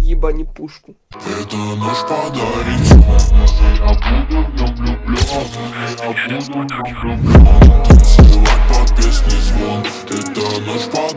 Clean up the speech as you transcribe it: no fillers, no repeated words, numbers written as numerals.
ебани пушку. Это нож подарить. Я буду в нем влюблен. Я буду в нем влюблен. Танцевать под песни звон. Это нож подарить.